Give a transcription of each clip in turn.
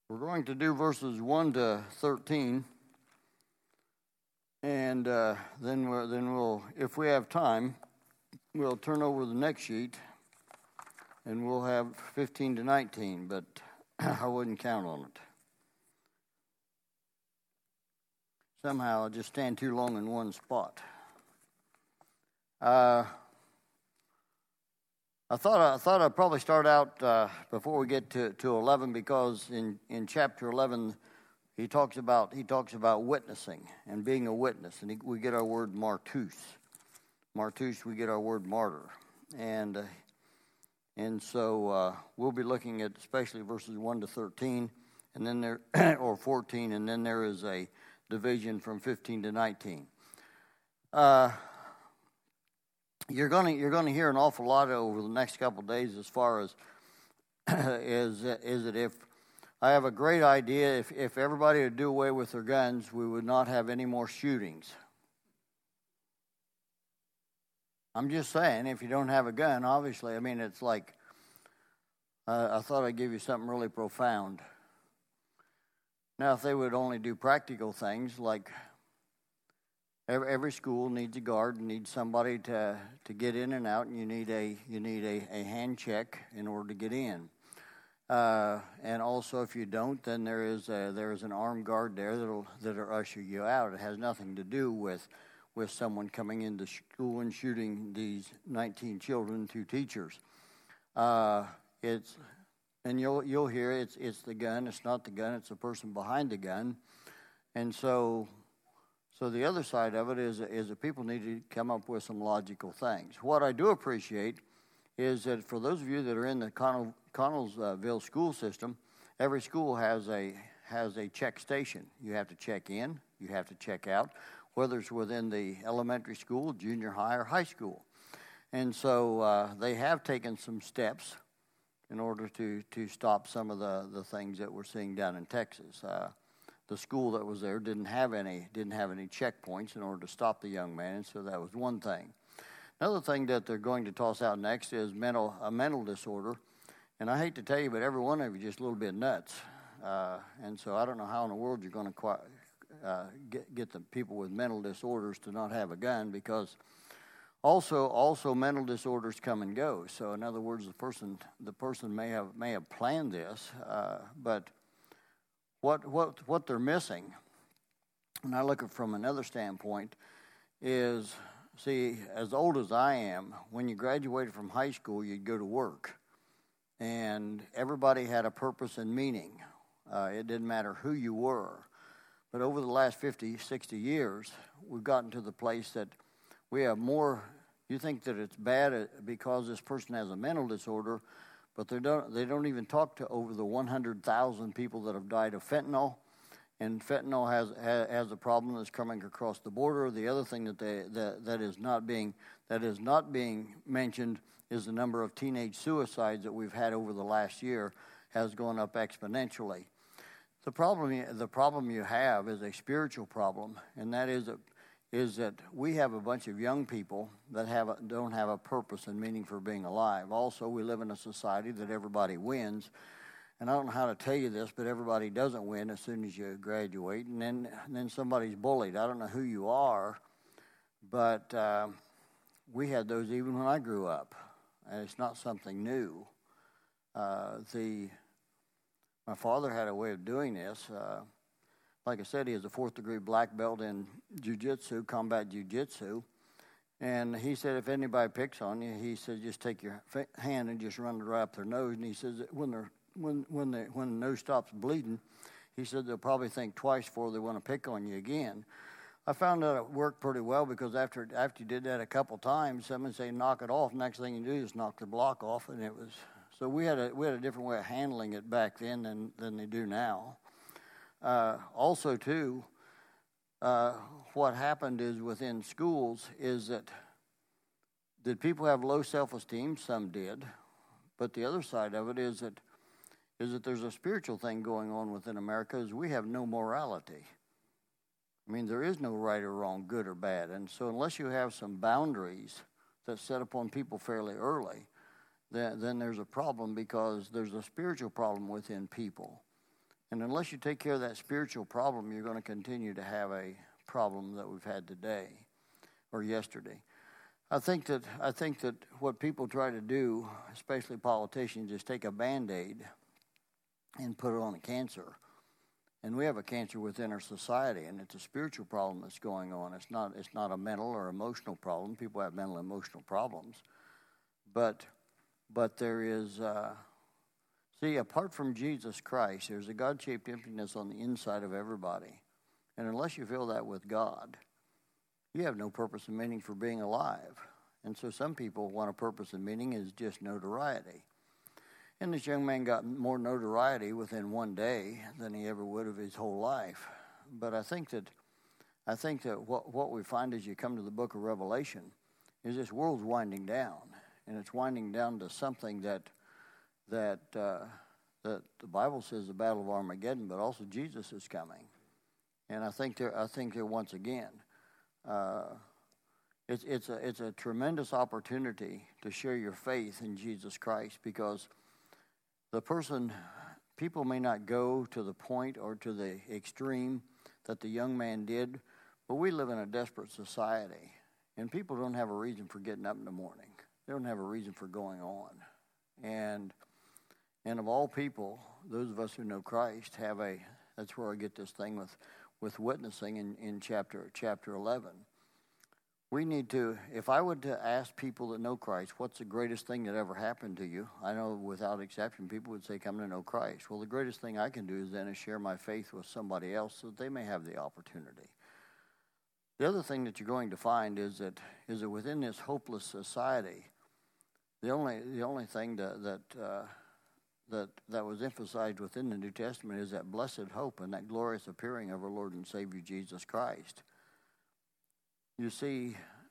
We're going to do verses 1 to 13, and then we'll, if we have time, we'll turn over the next sheet, and we'll have 15 to 19, but I wouldn't count on it. Somehow I just stand too long in one spot. I thought I'd probably start out before we get to 11, because in chapter 11 he talks about witnessing and being a witness, and we get our word martus. Martus, we get our word martyr, and so we'll be looking at especially verses 1 to 13, and then there or 14, and then there is a division from 15 to 19. You're going to hear an awful lot over the next couple of days as far as is it if I have a great idea, if everybody would do away with their guns, we would not have any more shootings. I'm just saying, if you don't have a gun, obviously, I mean, it's like, I thought I'd give you something really profound. Now, if they would only do practical things, like every school needs a guard, needs somebody to get in and out, and you need a hand check in order to get in. And also, if you don't, then there is an armed guard there that'll usher you out. It has nothing to do with someone coming into school and shooting these 19 children, 2 teachers. And you'll hear it's the gun. It's not the gun. It's the person behind the gun. And so the other side of it is that people need to come up with some logical things. What I do appreciate is that for those of you that are in the Connellsville school system, every school has a check station. You have to check in. You have to check out, whether it's within the elementary school, junior high, or high school. And so they have taken some steps in order to stop some of the things that we're seeing down in Texas. The school that was there didn't have any checkpoints in order to stop the young man, and so that was one thing. Another thing that they're going to toss out next is a mental disorder, and I hate to tell you, but every one of you is just a little bit nuts, and so I don't know how in the world you're going to get the people with mental disorders to not have a gun, because also mental disorders come and go. So in other words, the person may have planned this, but what they're missing, and I look at it from another standpoint, is, see, as old as I am, when you graduated from high school, you'd go to work, and everybody had a purpose and meaning. It didn't matter who you were. But over the last 50, 60 years, we've gotten to the place that we have more. You think that it's bad because this person has a mental disorder, but they don't even talk to over the 100,000 people that have died of fentanyl, and fentanyl has a problem that's coming across the border. The other thing that is not being mentioned is the number of teenage suicides that we've had over the last year has gone up exponentially. The problem you have is a spiritual problem, and that is that we have a bunch of young people that don't have a purpose and meaning for being alive. Also, we live in a society that everybody wins, and I don't know how to tell you this, but everybody doesn't win as soon as you graduate, and then somebody's bullied. I don't know who you are, but we had those even when I grew up, and it's not something new. My father had a way of doing this. Like I said, he is a 4th-degree black belt in jiu-jitsu, combat jiu-jitsu. And he said if anybody picks on you, he said just take your hand and just run it right up their nose. And he says that when the nose stops bleeding, he said they'll probably think twice before they want to pick on you again. I found that it worked pretty well, because after you did that a couple times, someone say knock it off. Next thing you do is knock the block off, and it was so we had a different way of handling it back then than they do now. Also, too, what happened is within schools is that did people have low self-esteem? Some did, but the other side of it is that there's a spiritual thing going on within America, is we have no morality. I mean, there is no right or wrong, good or bad, and so unless you have some boundaries that's set upon people fairly early, then there's a problem, because there's a spiritual problem within people. And unless you take care of that spiritual problem, you're going to continue to have a problem that we've had today or yesterday. I think that what people try to do, especially politicians, is take a Band-Aid and put it on a cancer. And we have a cancer within our society, and it's a spiritual problem that's going on. It's not a mental or emotional problem. People have mental and emotional problems. But there is, apart from Jesus Christ, there's a God-shaped emptiness on the inside of everybody. And unless you fill that with God, you have no purpose and meaning for being alive. And so some people want a purpose and meaning is just notoriety. And this young man got more notoriety within one day than he ever would of his whole life. But I think that what we find as you come to the book of Revelation is this world's winding down, and it's winding down to something that the Bible says the battle of Armageddon, but also Jesus is coming. And I think there once again, it's a tremendous opportunity to share your faith in Jesus Christ, because people may not go to the point or to the extreme that the young man did, but we live in a desperate society, and people don't have a reason for getting up in the morning. They don't have a reason for going on. And of all people, those of us who know Christ that's where I get this thing with witnessing in chapter 11. We need to, if I would to ask people that know Christ, what's the greatest thing that ever happened to you? I know without exception, people would say, come to know Christ. Well, the greatest thing I can do is then share my faith with somebody else so that they may have the opportunity. The other thing that you're going to find is that within this hopeless society, the only thing that was emphasized within the New Testament is that blessed hope and that glorious appearing of our Lord and Savior Jesus Christ. You see,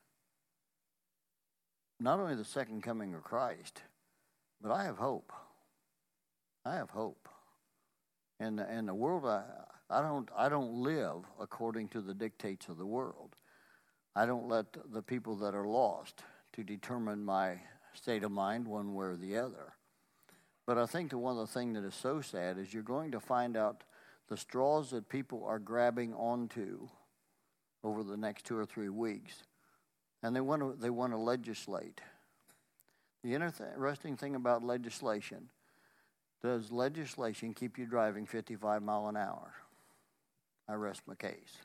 not only the second coming of Christ, but I have hope. I have hope. And the world, I don't live according to the dictates of the world. I don't let the people that are lost to determine my state of mind one way or the other. But I think that one of the things that is so sad is you're going to find out the straws that people are grabbing onto over the next 2 or 3 weeks, and they want to legislate. The interesting thing about legislation, does legislation keep you driving 55 miles an hour? I rest my case.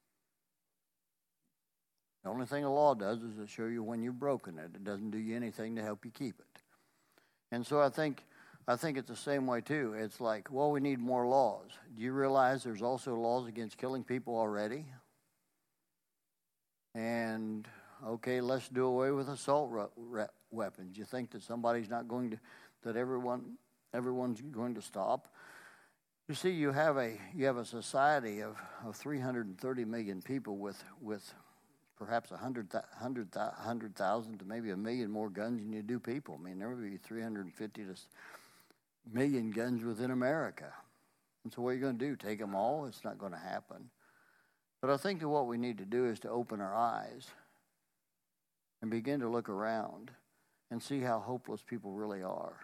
The only thing a law does is it show you when you've broken it. It doesn't do you anything to help you keep it. And so I think it's the same way too. It's like, well, we need more laws. Do you realize there's also laws against killing people already? And, okay, let's do away with assault weapons. You think that somebody's not going to, that everyone's going to stop? You see, you have a society of 330 million people with perhaps 100,000 to maybe 1 million more guns than you do people. I mean, there would be 350 million guns within America. And so what are you going to do, take them all? It's not going to happen. But I think that what we need to do is to open our eyes and begin to look around and see how hopeless people really are.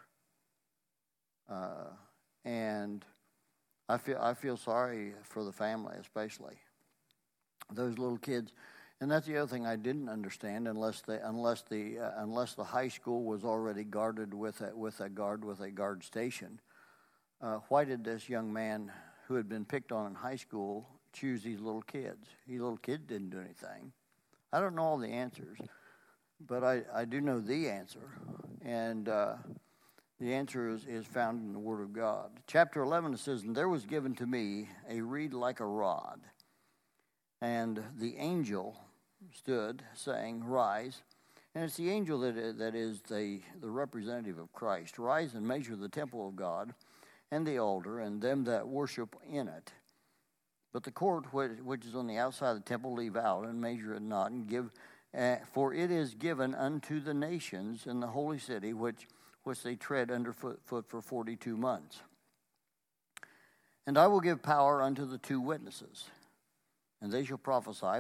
And I feel sorry for the family, especially those little kids. And that's the other thing I didn't understand, unless the high school was already guarded with a guard station. Why did this young man who had been picked on in high school choose these little kids? These little kids didn't do anything. I don't know all the answers, but I do know the answer. And the answer is found in the Word of God. Chapter 11, it says, "And there was given to me a reed like a rod. And the angel stood, saying, Rise." And it's the angel that is the representative of Christ. "Rise and measure the temple of God, and the altar, and them that worship in it. But the court which is on the outside of the temple leave out, and measure it not, and give, for it is given unto the nations in the holy city, which they tread underfoot for 42 months. And I will give power unto the 2 witnesses, and they shall prophesy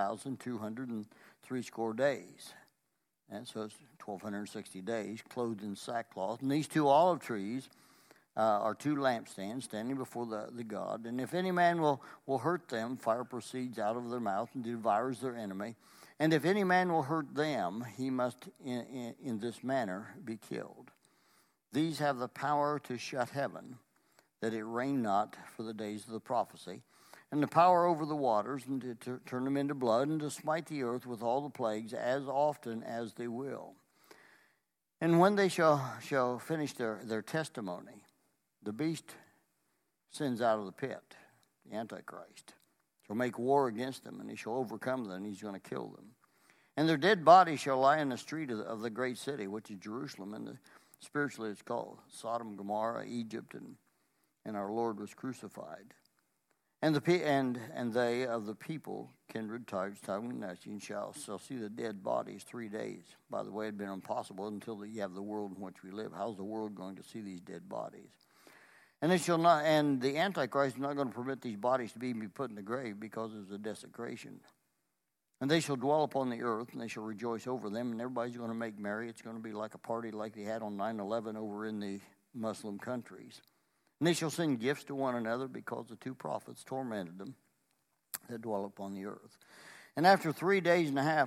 1,260 days." And so it's 1,260 days, clothed in sackcloth. "And these 2 olive trees are two lampstands standing before the God. And if any man will hurt them, fire proceeds out of their mouth and devours their enemy. And if any man will hurt them, he must in this manner be killed. These have the power to shut heaven, that it rain not for the days of the prophecy, and the power over the waters, and to turn them into blood, and to smite the earth with all the plagues as often as they will. And when they shall finish their testimony, the beast sends out of the pit, the Antichrist, shall make war against them, and he shall overcome them, and he's going to kill them. And their dead bodies shall lie in the street of the great city, which is Jerusalem, and spiritually it's called Sodom, Gomorrah, Egypt, and our Lord was crucified. And they of the people, kindred, tribes, tongue, and nation shall see the dead bodies 3 days. By the way, it had been impossible until you have the world in which we live. How's the world going to see these dead bodies? And it shall not, and the Antichrist is not going to permit these bodies to be put in the grave, because it's a desecration. And they shall dwell upon the earth, and they shall rejoice over them, and everybody's going to make merry. It's going to be like a party like they had on 9/11 over in the Muslim countries. And they shall send gifts to one another, because the two prophets tormented them that dwell upon the earth. And after 3 days and a half,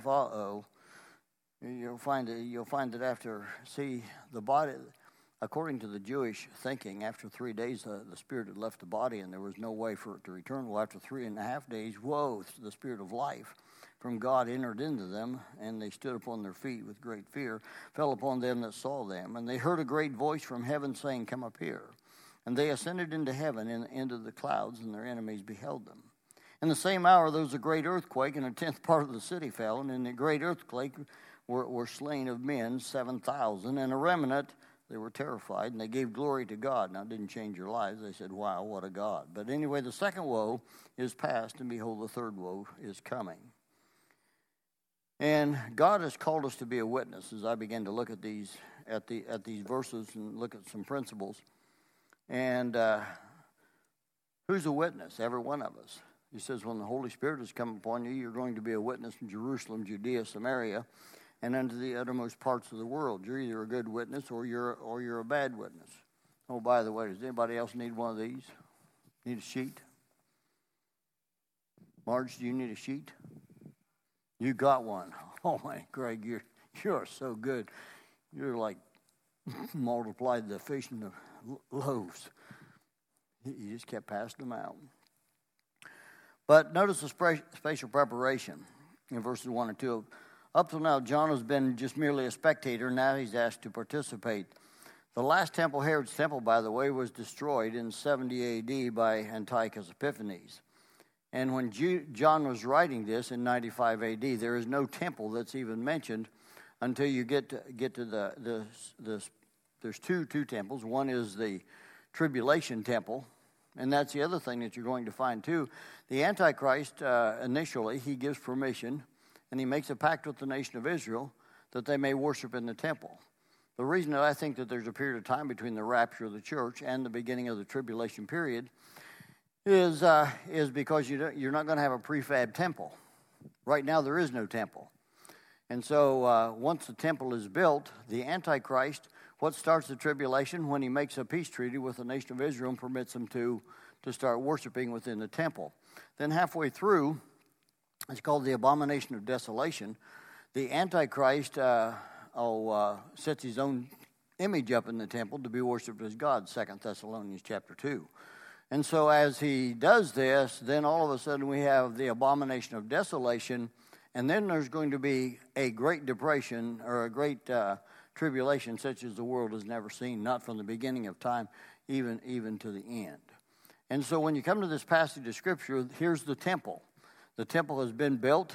you'll find that after, the body, according to the Jewish thinking, after 3 days the spirit had left the body and there was no way for it to return. Well, after 3.5 days, the spirit of life from God entered into them, and they stood upon their feet with great fear, fell upon them that saw them. And they heard a great voice from heaven saying, "Come up here." And they ascended into heaven and into the clouds, and their enemies beheld them. In the same hour there was a great earthquake, and a tenth part of the city fell. And in the great earthquake were slain of men 7,000, and a remnant. They were terrified, and they gave glory to God. Now, it didn't change their lives. They said, "Wow, what a God." But anyway, the second woe is past, and behold, the third woe is coming. And God has called us to be a witness. As I began to look at these verses and look at some principles. And who's a witness? Every one of us. He says, when the Holy Spirit has come upon you, you're going to be a witness in Jerusalem, Judea, Samaria, and unto the uttermost parts of the world. You're either a good witness or you're a bad witness. Oh, by the way, does anybody else need one of these? Need a sheet? Marge, do you need a sheet? You got one. Oh, man, Greg, you're so good. You're like multiplied the fish and the loaves. You just kept passing them out. But notice the spatial preparation in verses 1 and 2. Up till now, John has been just merely a spectator. Now he's asked to participate. The last temple, Herod's temple, by the way, was destroyed in 70 A.D. by Antiochus Epiphanes. And when John was writing this in 95 A.D., there is no temple that's even mentioned until you get to there's two temples. One is the tribulation temple, and that's the other thing that you're going to find too. The Antichrist, initially, he gives permission, and he makes a pact with the nation of Israel that they may worship in the temple. The reason that I think that there's a period of time between the rapture of the church and the beginning of the tribulation period is because you're not going to have a prefab temple. Right now there is no temple. And so once the temple is built, the Antichrist, what starts the tribulation? When he makes a peace treaty with the nation of Israel and permits them to start worshiping within the temple. Then halfway through, it's called the abomination of desolation. The Antichrist sets his own image up in the temple to be worshipped as God, 2 Thessalonians chapter 2. And so as he does this, then all of a sudden we have the abomination of desolation, and then there's going to be a great depression or a great tribulation such as the world has never seen, not from the beginning of time, even to the end. And so when you come to this passage of Scripture, here's the temple. The temple has been built.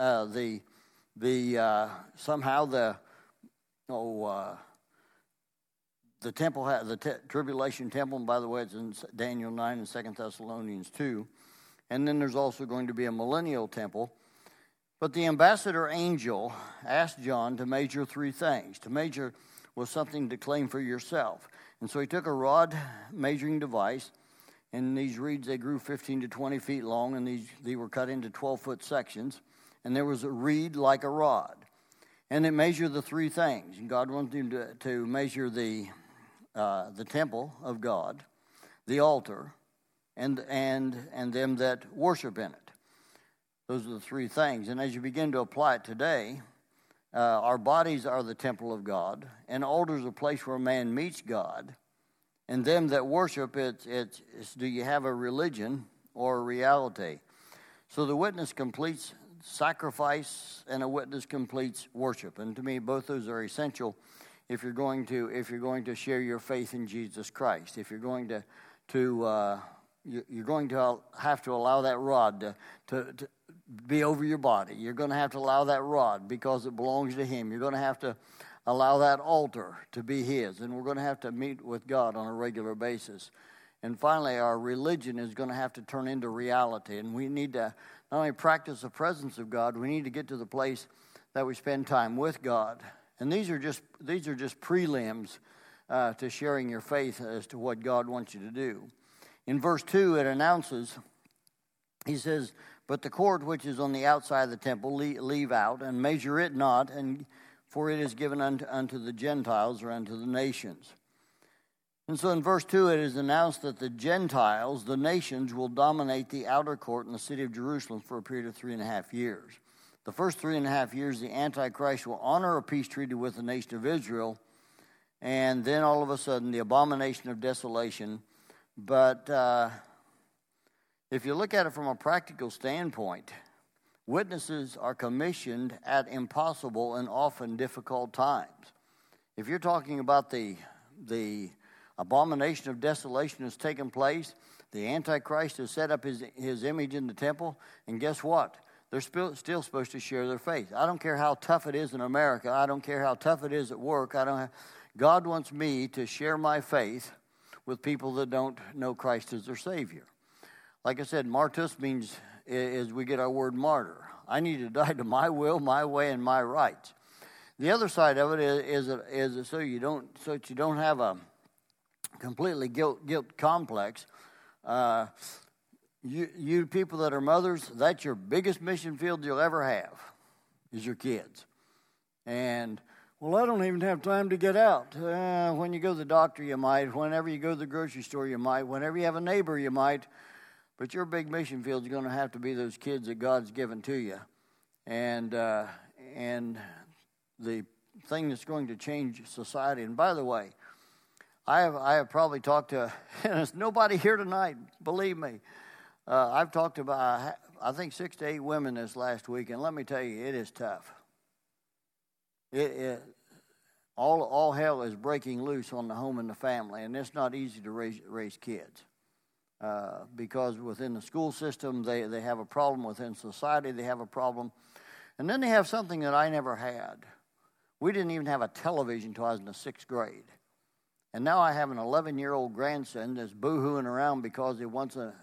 The temple, the tribulation temple, and by the way, it's in Daniel 9 and 2 Thessalonians 2. And then there's also going to be a millennial temple. But the ambassador angel asked John to measure three things. To measure was something to claim for yourself. And so he took a rod measuring device, and these reeds, they grew 15 to 20 feet long, and they were cut into 12-foot sections. And there was a reed like a rod. And it measured the three things. And God wanted him to measure the the temple of God, the altar, and them that worship in it. Those are the three things. And as you begin to apply it today, our bodies are the temple of God, and altar is a place where man meets God. And them that worship, it's do you have a religion or a reality? So the witness completes sacrifice, and a witness completes worship. And to me, both those are essential if you're going to share your faith in Jesus Christ. If you're going to you're going to have to allow that rod to be over your body. You're going to have to allow that rod because it belongs to Him. You're going to have to allow that altar to be His. And we're going to have to meet with God on a regular basis. And finally, our religion is going to have to turn into reality. And we need to not only practice the presence of God, we need to get to the place that we spend time with God. And these are just prelims to sharing your faith as to what God wants you to do. In verse 2, it announces, he says, "But the court which is on the outside of the temple leave out, and measure it not, and for it is given unto the Gentiles," or unto the nations. And so in verse 2, it is announced that the Gentiles, the nations, will dominate the outer court in the city of Jerusalem for a period of 3.5 years. The first 3.5 years, the Antichrist will honor a peace treaty with the nation of Israel, and then all of a sudden, the abomination of desolation. But if you look at it from a practical standpoint, witnesses are commissioned at impossible and often difficult times. If you're talking about the abomination of desolation has taken place, the Antichrist has set up his image in the temple, and guess what? They're still supposed to share their faith. I don't care how tough it is in America. I don't care how tough it is at work. God wants me to share my faith with people that don't know Christ as their Savior. Like I said, martus means is we get our word martyr. I need to die to my will, my way, and my rights. The other side of it is so that you don't have a completely guilt complex. You people that are mothers, that's your biggest mission field you'll ever have, is your kids. And, well, I don't even have time to get out. When you go to the doctor, you might. Whenever you go to the grocery store, you might. Whenever you have a neighbor, you might. But your big mission field is going to have to be those kids that God's given to you. And the thing that's going to change society. And by the way, I have probably talked to, and there's nobody here tonight, believe me. I've talked about, I think, 6 to 8 women this last week, and let me tell you, it is tough. All hell is breaking loose on the home and the family, and it's not easy to raise kids. Because within the school system, they have a problem. Within society, they have a problem. And then they have something that I never had. We didn't even have a television until I was in the 6th grade. And now I have an 11-year-old grandson that's boo-hooing around because he wants an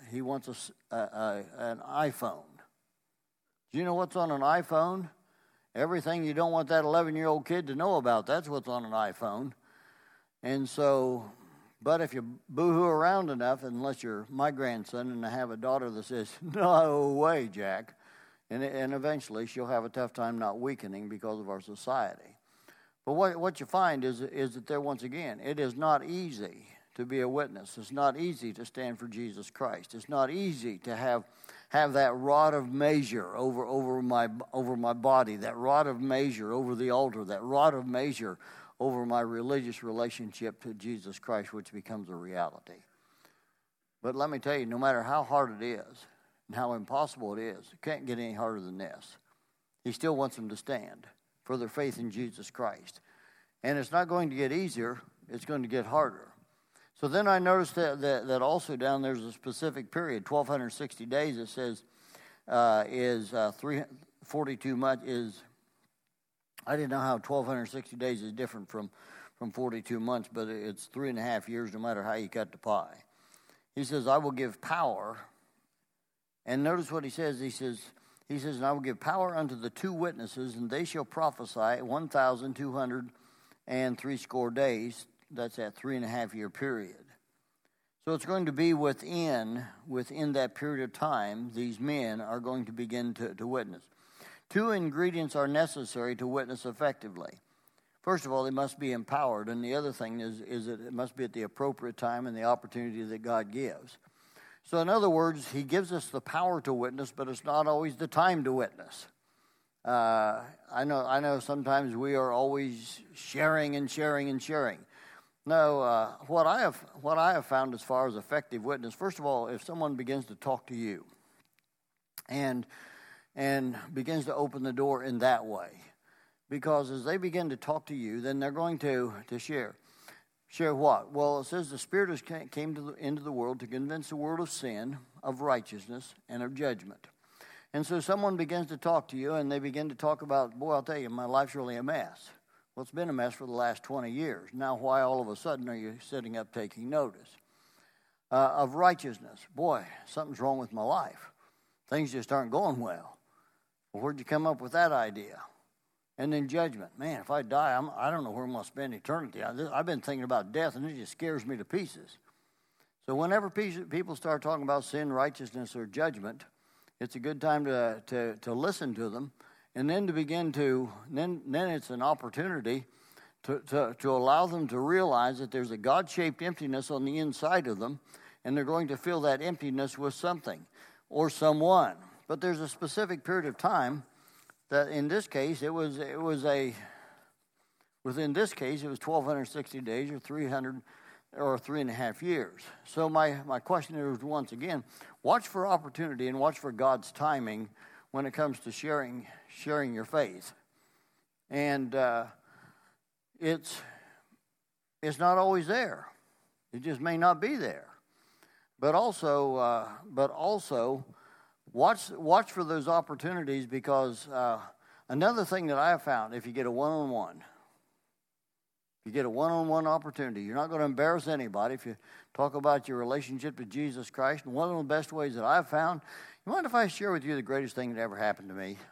iPhone. Do you know what's on an iPhone? Everything you don't want that 11-year-old kid to know about, that's what's on an iPhone. And so, but if you boo-hoo around enough, unless you're my grandson and I have a daughter that says, "No way, Jack," and eventually she'll have a tough time not weakening because of our society. But what you find is that there, once again, it is not easy to be a witness. It's not easy to stand for Jesus Christ. It's not easy to have that rod of measure over my body, that rod of measure over the altar, that rod of measure over my religious relationship to Jesus Christ, which becomes a reality. But let me tell you, no matter how hard it is and how impossible it is, it can't get any harder than this. He still wants them to stand for their faith in Jesus Christ. And it's not going to get easier, it's going to get harder. So then I noticed that also down there's a specific period, 1,260 days, it says, is 42 months, I didn't know how 1,260 days is different from 42 months, but it's 3.5 years no matter how you cut the pie. He says, "I will give power," and notice what he says, he says, "And I will give power unto the 2 witnesses, and they shall prophesy 1,260 days." That's that 3.5 year period. So it's going to be within that period of time, these men are going to begin to witness. 2 ingredients are necessary to witness effectively. First of all, they must be empowered, and the other thing is that it must be at the appropriate time and the opportunity that God gives. So in other words, he gives us the power to witness, but it's not always the time to witness. I know sometimes we are always sharing and sharing and sharing. No, what I have found as far as effective witness, first of all, if someone begins to talk to you and begins to open the door in that way, because as they begin to talk to you, then they're going to share. Share what? Well, it says the Spirit came into the world to convince the world of sin, of righteousness, and of judgment. And so someone begins to talk to you, and they begin to talk about, boy, I'll tell you, my life's really a mess. Well, it's been a mess for the last 20 years. Now, why all of a sudden are you sitting up taking notice? Of righteousness. Boy, something's wrong with my life. Things just aren't going well. Well, where'd you come up with that idea? And then judgment. Man, if I die, I don't know where I'm going to spend eternity. I've been thinking about death, and it just scares me to pieces. So whenever people start talking about sin, righteousness, or judgment, it's a good time to listen to them, and then to begin to, then it's an opportunity to allow them to realize that there's a God-shaped emptiness on the inside of them, and they're going to fill that emptiness with something or someone. But there's a specific period of time that in this case, within this case, it was 1,260 days or 300 or 3.5 years. So my question is, once again, watch for opportunity and watch for God's timing when it comes to sharing your faith. And it's not always there. It just may not be there. But also watch for those opportunities, because another thing that I have found, if you get a one-on-one opportunity, you're not going to embarrass anybody if you talk about your relationship with Jesus Christ. And one of the best ways that I've found, you mind if I share with you the greatest thing that ever happened to me?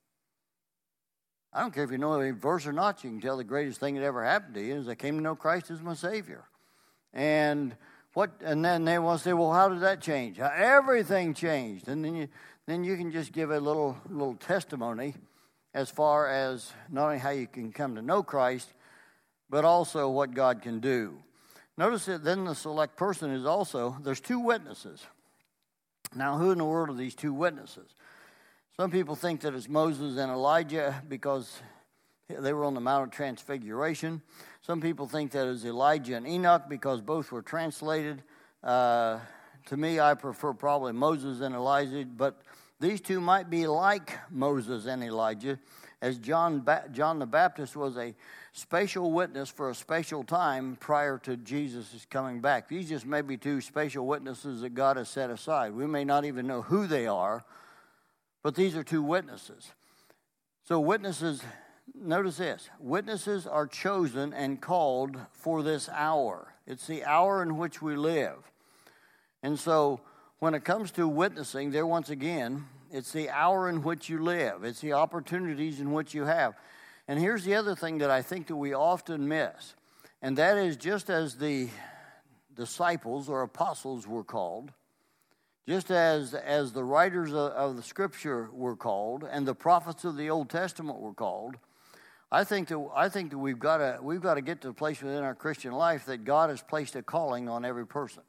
I don't care if you know any verse or not, you can tell the greatest thing that ever happened to you is I came to know Christ as my Savior. And then they want to say, well, how did that change? Everything changed. And then you can just give a little testimony as far as not only how you can come to know Christ, but also what God can do. Notice that then the select person is also, there's two witnesses. Now, who in the world are these two witnesses? Some people think that it's Moses and Elijah because they were on the Mount of Transfiguration. Some people think that it's Elijah and Enoch because both were translated. To me, I prefer probably Moses and Elijah, but these two might be like Moses and Elijah, as John the Baptist was a special witness for a special time prior to Jesus' coming back. These just may be two special witnesses that God has set aside. We may not even know who they are, but these are two witnesses. So witnesses, notice this, witnesses are chosen and called for this hour. It's the hour in which we live. And so when it comes to witnessing, there once again, it's the hour in which you live. It's the opportunities in which you have. And here's the other thing that I think that we often miss, and that is just as the disciples or apostles were called, just as the writers of the Scripture were called, and the prophets of the Old Testament were called, I think that we've got to get to the place within our Christian life that God has placed a calling on every person.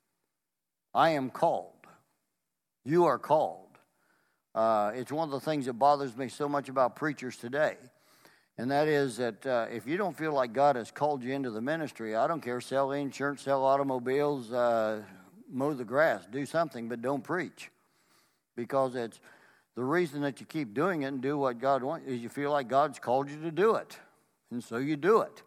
I am called. You are called. It's one of the things that bothers me so much about preachers today. And that is that if you don't feel like God has called you into the ministry, I don't care, sell insurance, sell automobiles, mow the grass, do something, but don't preach. Because it's the reason that you keep doing it and do what God wants is you feel like God's called you to do it. And so you do it.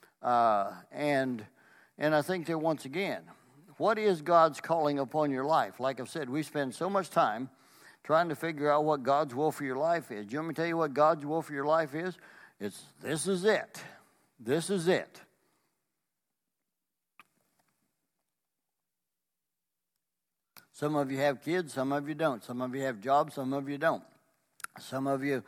And I think that once again, what is God's calling upon your life? Like I've said, we spend so much time trying to figure out what God's will for your life is. Do you want me to tell you what God's will for your life is? This is it. This is it. Some of you have kids, some of you don't. Some of you have jobs, some of you don't. Some of you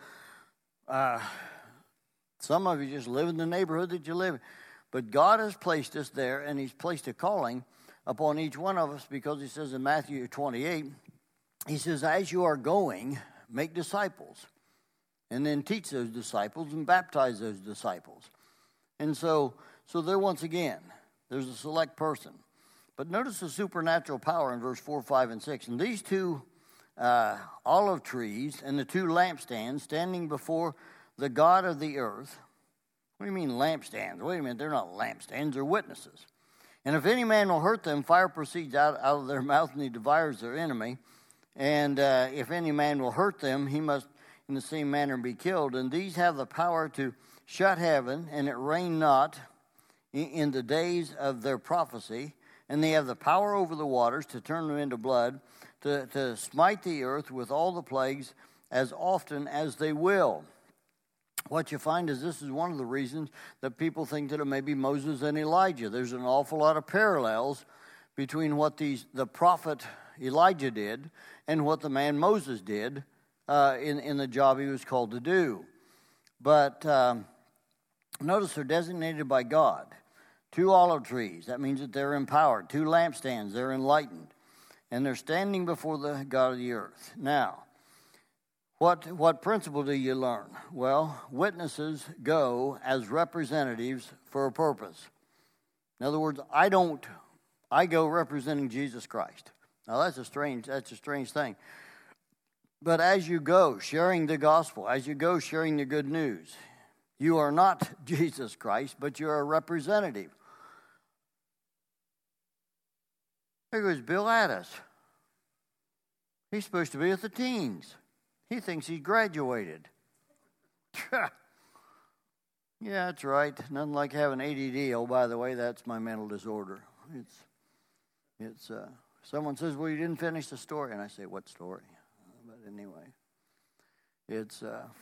just live in the neighborhood that you live in. But God has placed us there, and He's placed a calling upon each one of us, because He says in Matthew 28, He says, as you are going, make disciples, and then teach those disciples and baptize those disciples. And so there once again, there's a select person. But notice the supernatural power in verse 4, 5, and 6. And these two olive trees and the two lampstands standing before the God of the earth. What do you mean lampstands? Wait a minute, they're not lampstands, they're witnesses. And if any man will hurt them, fire proceeds out of their mouth and he devours their enemy. And if any man will hurt them, he must in the same manner be killed. And these have the power to shut heaven, and it rain not in the days of their prophecy. And they have the power over the waters to turn them into blood, to smite the earth with all the plagues as often as they will. What you find is this is one of the reasons that people think that it may be Moses and Elijah. There's an awful lot of parallels between what the prophet Elijah did and what the man Moses did in the job he was called to do. But notice they're designated by God. 2 olive trees, that means that they're empowered. 2 lampstands, they're enlightened. And they're standing before the God of the earth. Now, what principle do you learn? Well, witnesses go as representatives for a purpose. In other words, I go representing Jesus Christ. Now that's a strange thing. But as you go sharing the gospel, as you go sharing the good news, you are not Jesus Christ, but you're a representative. There goes Bill Addis. He's supposed to be with the teens. He thinks he's graduated. Yeah, that's right. Nothing like having ADD. Oh, by the way, that's my mental disorder. It's someone says, well, you didn't finish the story. And I say, what story? But anyway, it's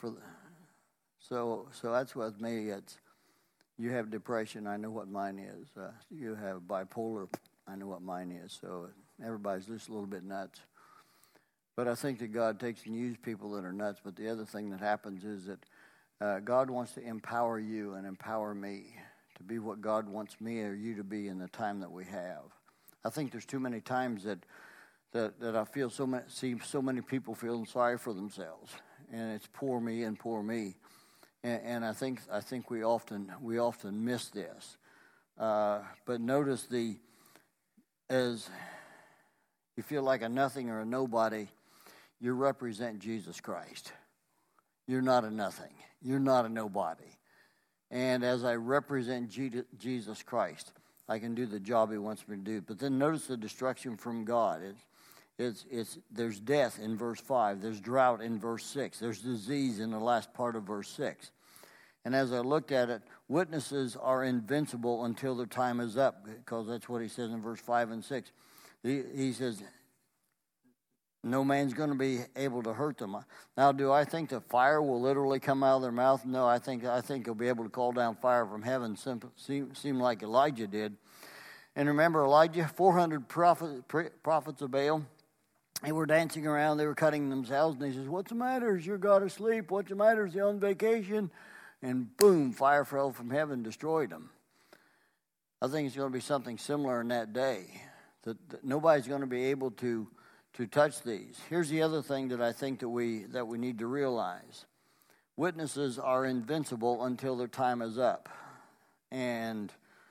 so that's with me. It's you have depression. I know what mine is. You have bipolar. I know what mine is. So everybody's just a little bit nuts. But I think that God takes and uses people that are nuts. But the other thing that happens is that God wants to empower you and empower me to be what God wants me or you to be in the time that we have. I think there's too many times that I see so many people feeling sorry for themselves, and it's poor me and poor me, and I think we often miss this. But notice as you feel like a nothing or a nobody, you represent Jesus Christ. You're not a nothing. You're not a nobody. And as I represent Jesus Christ, I can do the job he wants me to do. But then notice the destruction from God. There's death in verse 5. There's drought in verse 6. There's disease in the last part of verse 6. And as I looked at it, witnesses are invincible until their time is up, because that's what he says in verse 5 and 6. He says, no man's going to be able to hurt them. Now, do I think that fire will literally come out of their mouth? No, I think he'll be able to call down fire from heaven, seem like Elijah did. And remember Elijah, 400 prophets of Baal. They were dancing around. They were cutting themselves. And he says, what's the matter? Is your God asleep? What's the matter? Is he on vacation? And boom, fire fell from heaven, destroyed them. I think it's going to be something similar in that day. That nobody's going to be able to touch these. Here's the other thing that I think that we need to realize. Witnesses are invincible until their time is up. And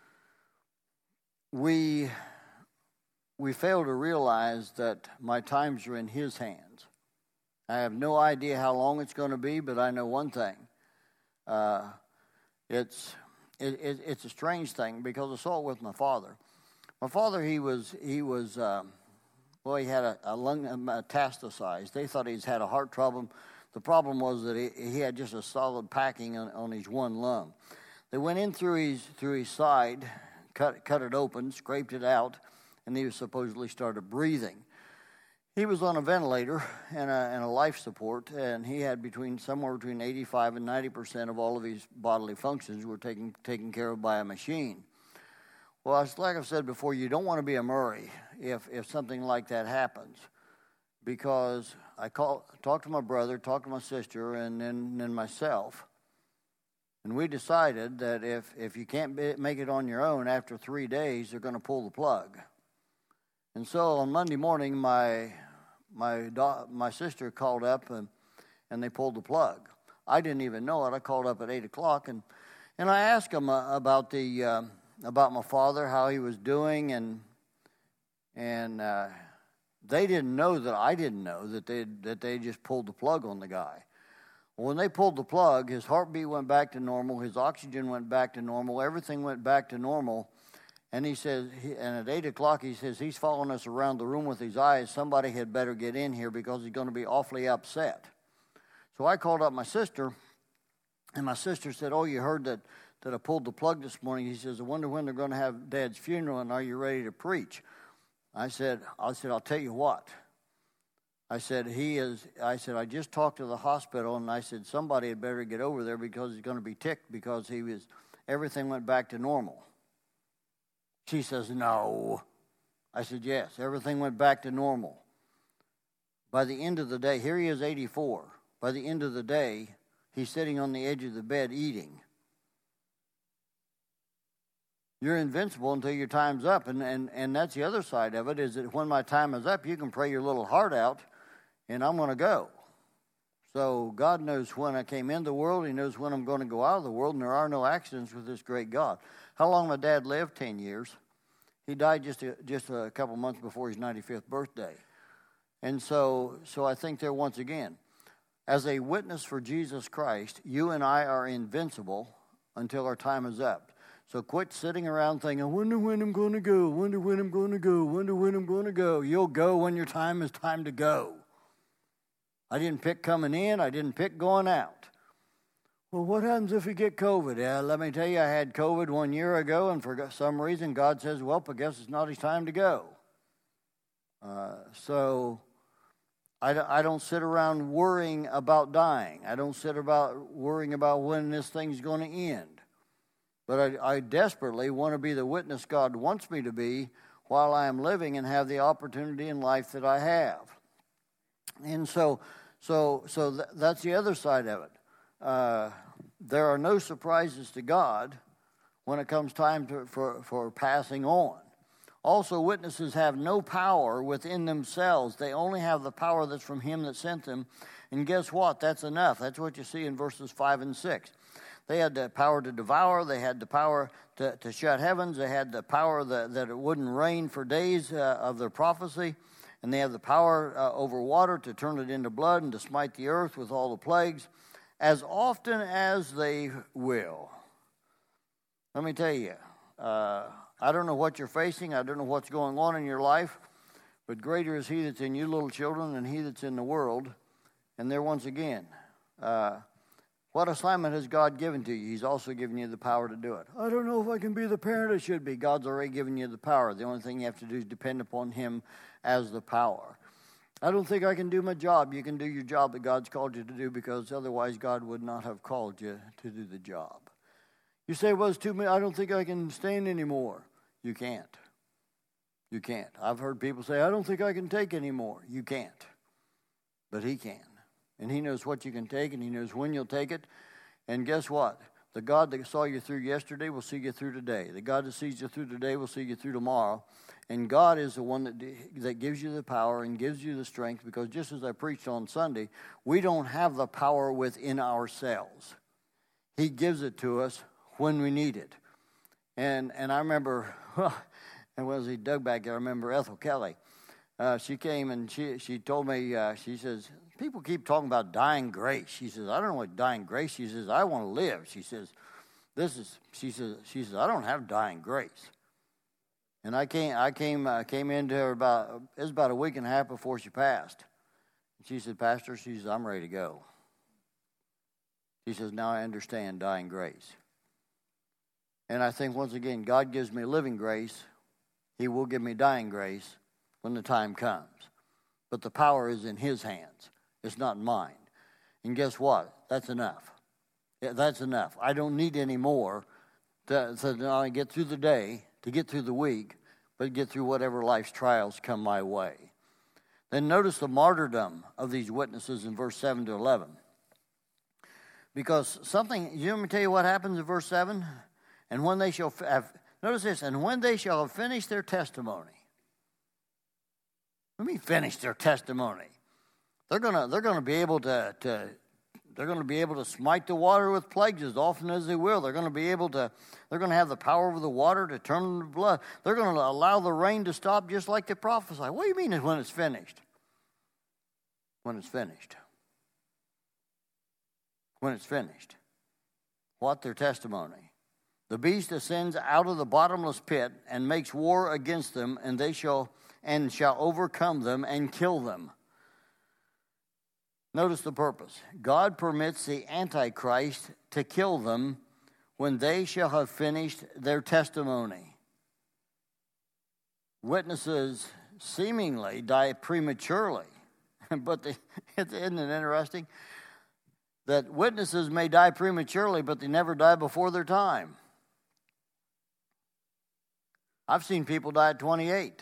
we fail to realize that my times are in his hands. I have no idea how long it's going to be, but I know one thing. It's a strange thing, because I saw it with my father. My father, he had a lung metastasized. They thought he's had a heart problem. The problem was that he had just a solid packing on his one lung. They went in through his side, cut it open, scraped it out, and he supposedly started breathing. He was on a ventilator and a life support, and he had somewhere between 85 and 90% of all of his bodily functions were taken care of by a machine. Well, like I've said before, you don't want to be a Murray if something like that happens, because I talked to my brother, talked to my sister, and then myself, and we decided that if you can't make it on your own after 3 days, they're going to pull the plug. And so on Monday morning, my sister called up and they pulled the plug. I didn't even know it. I called up at 8 o'clock And I asked them about my father, how he was doing, and they didn't know that I didn't know that they just pulled the plug on the guy. When they pulled the plug, his heartbeat went back to normal, his oxygen went back to normal, everything went back to normal. And he says, and at 8 o'clock, he says, he's following us around the room with his eyes. Somebody had better get in here because he's going to be awfully upset. So I called up my sister, and my sister said, oh, you heard that I pulled the plug this morning. He says, I wonder when they're going to have Dad's funeral, and are you ready to preach? I said, I'll tell you what. I said, I just talked to the hospital, and I said, somebody had better get over there because he's going to be ticked because everything went back to normal. She says, no. I said, yes, everything went back to normal. By the end of the day, here he is 84. By the end of the day, he's sitting on the edge of the bed eating. You're invincible until your time's up. And that's the other side of it, is that when my time is up, you can pray your little heart out, and I'm going to go. So God knows when I came into the world. He knows when I'm going to go out of the world, and there are no accidents with this great God. How long my dad lived? 10 years. He died just a couple months before his 95th birthday. And so I think there once again, as a witness for Jesus Christ, you and I are invincible until our time is up. So quit sitting around thinking, I wonder when I'm going to go, wonder when I'm going to go, wonder when I'm going to go. You'll go when your time is time to go. I didn't pick coming in. I didn't pick going out. Well, what happens if you get COVID? Yeah, let me tell you, I had COVID 1 year ago, and for some reason God says, well, I guess it's not his time to go. So I don't sit around worrying about dying. I don't sit about worrying about when this thing's going to end. But I desperately want to be the witness God wants me to be while I am living and have the opportunity in life that I have. And so that's the other side of it. There are no surprises to God when it comes time for passing on. Also, witnesses have no power within themselves. They only have the power that's from him that sent them. And guess what? That's enough. That's what you see in verses 5 and 6. They had the power to devour. They had the power to shut heavens. They had the power that it wouldn't rain for days of their prophecy. And they have the power over water to turn it into blood and to smite the earth with all the plagues as often as they will. Let me tell you, I don't know what you're facing. I don't know what's going on in your life. But greater is he that's in you, little children, than he that's in the world. And there once again, what assignment has God given to you? He's also given you the power to do it. I don't know if I can be the parent I should be. God's already given you the power. The only thing you have to do is depend upon him as the power. I don't think I can do my job. You can do your job that God's called you to do, because otherwise God would not have called you to do the job. You say, well, it's too many. I don't think I can stand anymore. You can't. You can't. I've heard people say, I don't think I can take anymore. You can't. But he can. And he knows what you can take, and he knows when you'll take it. And guess what? The God that saw you through yesterday will see you through today. The God that sees you through today will see you through tomorrow. And God is the one that gives you the power and gives you the strength, because just as I preached on Sunday, we don't have the power within ourselves. He gives it to us when we need it. And I remember, and was he Doug back there? I remember Ethel Kelly. She came and she told me, she says, people keep talking about dying grace. She says, I don't know what dying grace. She says, I want to live. She says, she says, I don't have dying grace. And I came into her it was about a week and a half before she passed. And she said, Pastor, she says, I'm ready to go. She says, now I understand dying grace. And I think, once again, God gives me living grace. He will give me dying grace when the time comes. But the power is in his hands. It's not mine. And guess what? That's enough. That's enough. I don't need any more to not only get through the day, to get through the week, but get through whatever life's trials come my way. Then notice the martyrdom of these witnesses in verse 7 to 11. Because let me tell you what happens in verse 7. And when they shall have, notice this, and when they shall have finished their testimony. Let me finish their testimony. They're gonna be able to They're going to be able to smite the water with plagues as often as they will. They're going to have the power over the water to turn them to blood. They're going to allow the rain to stop just like they prophesy. What do you mean when it's finished? When it's finished. When it's finished. What? Their testimony. The beast ascends out of the bottomless pit and makes war against them, and they shall overcome them and kill them. Notice the purpose. God permits the Antichrist to kill them when they shall have finished their testimony. Witnesses seemingly die prematurely. But isn't it interesting? That witnesses may die prematurely, but they never die before their time. I've seen people die at 28.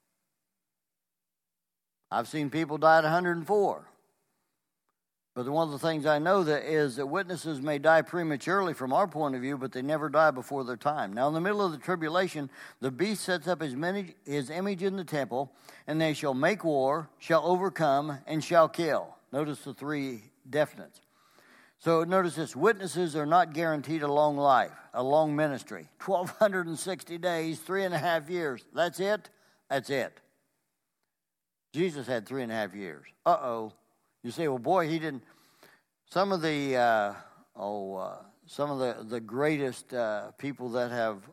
I've seen people die at 104. But one of the things I know is that witnesses may die prematurely from our point of view, but they never die before their time. Now, in the middle of the tribulation, the beast sets up his image in the temple, and they shall make war, shall overcome, and shall kill. Notice the three definites. So notice this, witnesses are not guaranteed a long life, a long ministry. 1,260 days, 3.5 years. That's it? That's it. Jesus had 3.5 years. You say, well, boy, he didn't. Some of the greatest people that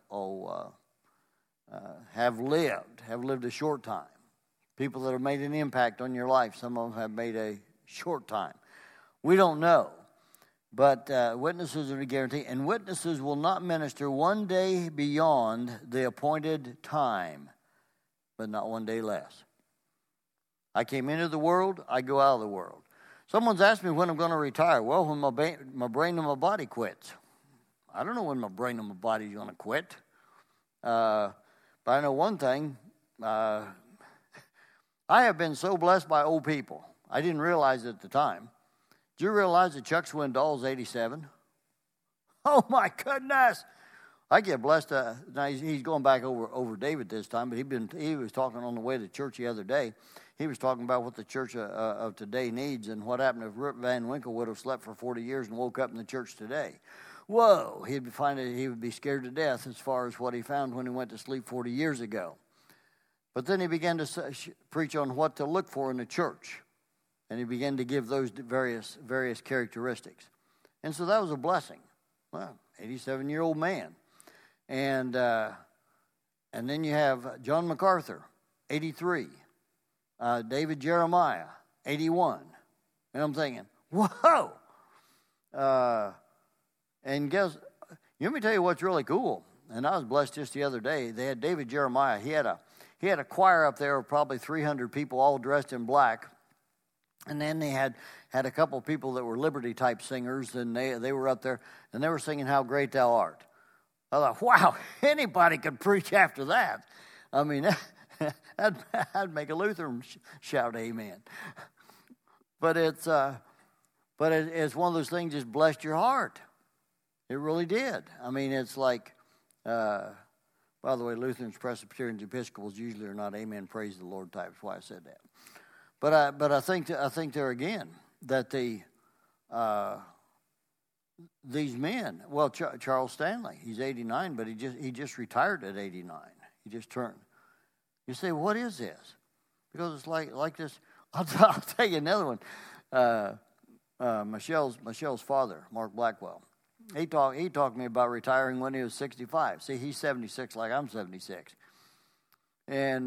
have lived a short time. People that have made an impact on your life. Some of them have made a short time. We don't know. But witnesses are a guarantee, and witnesses will not minister one day beyond the appointed time, but not one day less. I came into the world, I go out of the world. Someone's asked me when I'm going to retire. Well, when my brain and my body quits. I don't know when my brain and my body is going to quit. But I know one thing. I have been so blessed by old people. I didn't realize it at the time. Did you realize that Chuck Swindoll's 87? Oh, my goodness. I get blessed. Now he's going back over David this time, but he was talking on the way to church the other day. He was talking about what the church of today needs and what happened if Rip Van Winkle would have slept for 40 years and woke up in the church today. Whoa, he would be scared to death as far as what he found when he went to sleep 40 years ago. But then he began to preach on what to look for in the church. And he began to give those various characteristics. And so that was a blessing. Well, 87-year-old man. And then you have John MacArthur, 83. David Jeremiah, 81. And I'm thinking, whoa! And let me tell you what's really cool. And I was blessed just the other day. They had David Jeremiah. He had a choir up there of probably 300 people all dressed in black. And then they had a couple of people that were Liberty-type singers, and they were up there, and they were singing How Great Thou Art. I thought, wow, anybody could preach after that. I mean, I'd make a Lutheran shout amen. But it's one of those things that just blessed your heart. It really did. I mean, it's like, by the way, Lutherans, Presbyterians, Episcopals usually are not amen, praise the Lord type. That's why I said that. But I think there again that these men. Well, Charles Stanley, he's 89, but he just retired at 89. He just turned. You say, what is this? Because it's like this. I'll tell you another one. Michelle's father, Mark Blackwell. He talked to me about retiring when he was 65. See, he's 76, like I'm 76, and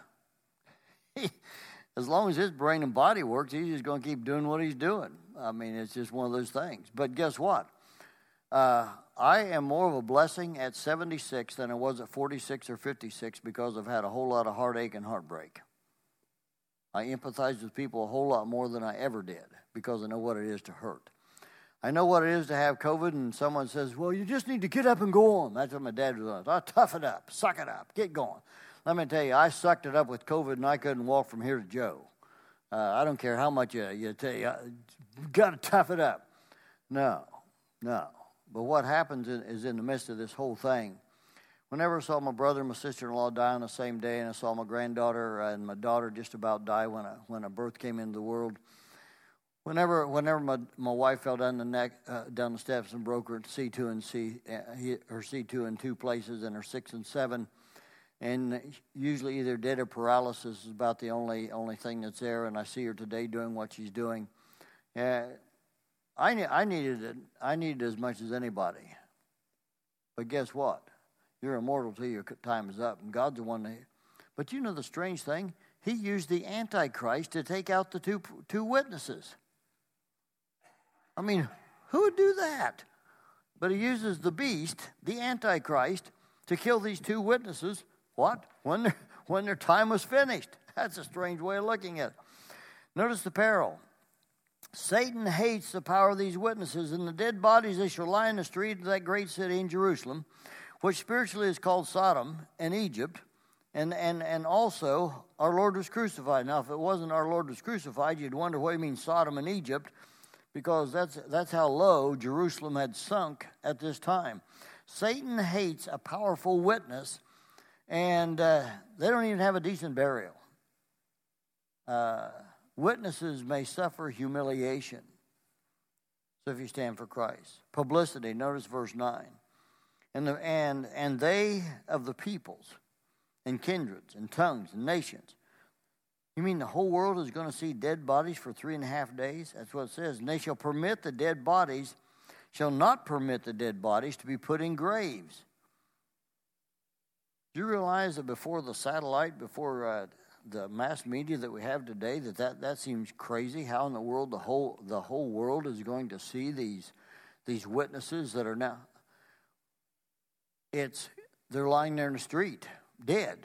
as long as his brain and body works, he's just going to keep doing what he's doing. I mean, it's just one of those things. But guess what? I am more of a blessing at 76 than I was at 46 or 56 because I've had a whole lot of heartache and heartbreak. I empathize with people a whole lot more than I ever did because I know what it is to hurt. I know what it is to have COVID, and someone says, well, you just need to get up and go on. That's what my dad was on. Tough it up, suck it up, get going. Let me tell you, I sucked it up with COVID, and I couldn't walk from here to Joe. I don't care how much you tell you got to tough it up. No. But what happens is in the midst of this whole thing, whenever I saw my brother and my sister-in-law die on the same day, and I saw my granddaughter and my daughter just about die when a birth came into the world, Whenever my wife fell down down the steps and broke her C2 and her C2 in 2 places and her 6 and 7, and usually either dead or paralysis is about the only thing that's there. And I see her today doing what she's doing. I needed it. I needed it as much as anybody. But guess what? You're immortal till your time is up, and God's the one that. But you know the strange thing? He used the Antichrist to take out the two witnesses. I mean, who would do that? But he uses the beast, the Antichrist, to kill these 2 witnesses. What? When their time was finished. That's a strange way of looking at it. Notice the peril. Satan hates the power of these witnesses, and the dead bodies they shall lie in the street of that great city in Jerusalem, which spiritually is called Sodom and Egypt, and also our Lord was crucified. Now, if it wasn't our Lord was crucified, you'd wonder what he means Sodom and Egypt, because that's how low Jerusalem had sunk at this time. Satan hates a powerful witness, and they don't even have a decent burial. Witnesses may suffer humiliation. So if you stand for Christ. Publicity, notice verse 9. And they of the peoples and kindreds and tongues and nations. You mean the whole world is going to see dead bodies for 3.5 days? That's what it says. And they shall not permit the dead bodies to be put in graves. Do you realize that before the satellite, before the mass media that we have today, that seems crazy? How in the world the whole world is going to see these witnesses that are now? They're lying there in the street, dead.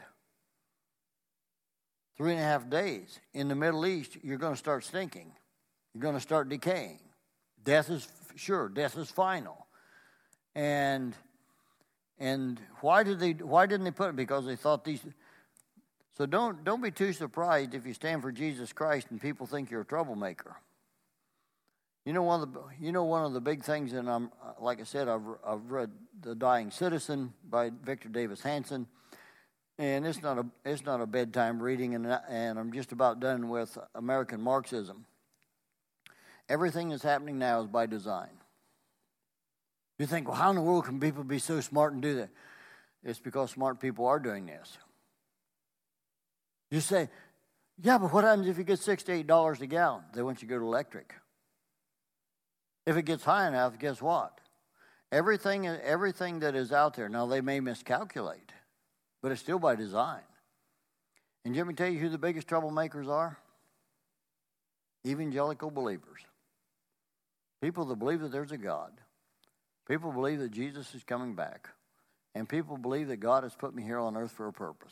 3.5 days. In the Middle East, you're going to start stinking. You're going to start decaying. Death is final. And why didn't they put it? Because they thought these. So don't be too surprised if you stand for Jesus Christ and people think you're a troublemaker. You know one of the big things, and like I said, I've read The Dying Citizen by Victor Davis Hanson. And it's not a bedtime reading, and I'm just about done with American Marxism. Everything that's happening now is by design. You think, well, how in the world can people be so smart and do that? It's because smart people are doing this. You say, yeah, but what happens if you get $6 to $8 a gallon? They want you to go to electric. If it gets high enough, guess what? Everything that is out there, now they may miscalculate, but it's still by design. And let me tell you who the biggest troublemakers are? Evangelical believers. People that believe that there's a God. People believe that Jesus is coming back. And people believe that God has put me here on earth for a purpose.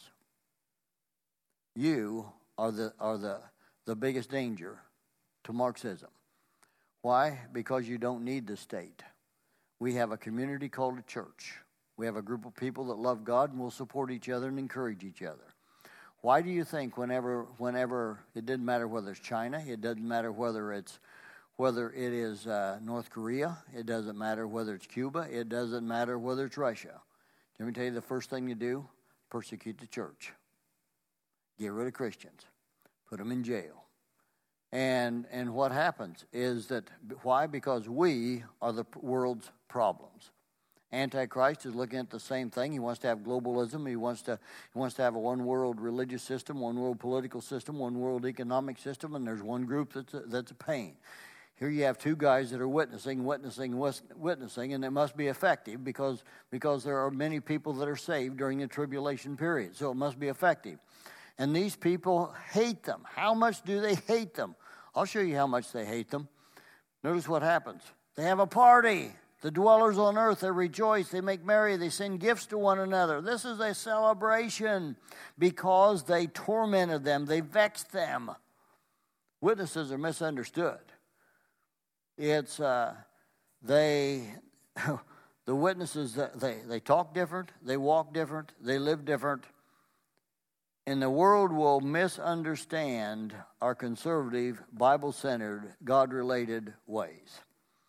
You are the biggest danger to Marxism. Why? Because you don't need the state. We have a community called a church. We have a group of people that love God and will support each other and encourage each other. Why do you think whenever it doesn't matter whether it's China, it doesn't matter whether it is North Korea, it doesn't matter whether it's Cuba, it doesn't matter whether it's Russia. Let me tell you the first thing you do, persecute the church. Get rid of Christians. Put them in jail. And what happens is that, why? Because we are the world's problems. Antichrist is looking at the same thing. He wants to have globalism. He wants to have a one world religious system, one world political system, one world economic system, and there's one group that's a pain. Here you have two guys that are witnessing, and it must be effective because there are many people that are saved during the tribulation period. So it must be effective. And these people hate them. How much do they hate them? I'll show you how much they hate them. Notice what happens. They have a party. The dwellers on earth, they rejoice, they make merry, they send gifts to one another. This is a celebration because they tormented them, they vexed them. Witnesses are misunderstood. It's the witnesses, they talk different, they walk different, they live different. And the world will misunderstand our conservative, Bible-centered, God-related ways.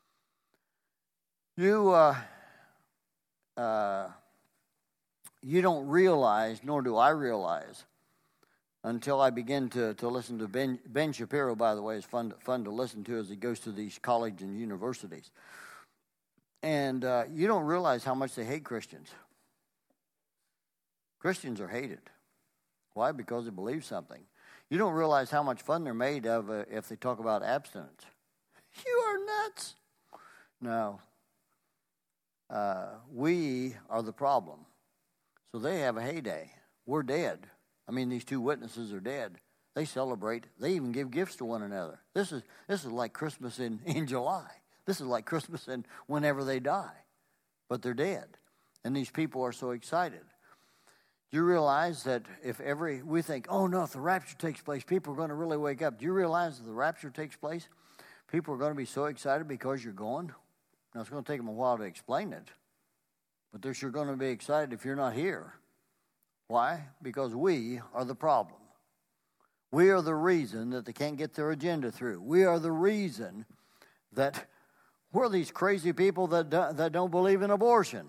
You don't realize, nor do I realize, until I began to listen to Ben Shapiro, by the way, is fun to listen to as he goes to these colleges and universities. And you don't realize how much they hate Christians. Christians are hated. Why? Because they believe something. You don't realize how much fun they're made of if they talk about abstinence. You are nuts. No. We are the problem. So they have a heyday. We're dead. I mean, these two witnesses are dead. They celebrate. They even give gifts to one another. This is like Christmas in July. This is like Christmas whenever they die. But they're dead. And these people are so excited. Do you realize that we think, oh no, if the rapture takes place, people are going to really wake up. Do you realize if the rapture takes place, people are going to be so excited because you're going? Now, it's going to take them a while to explain it. But they're sure going to be excited if you're not here. Why? Because we are the problem. We are the reason that they can't get their agenda through. We are the reason that we're these crazy people that don't believe in abortion.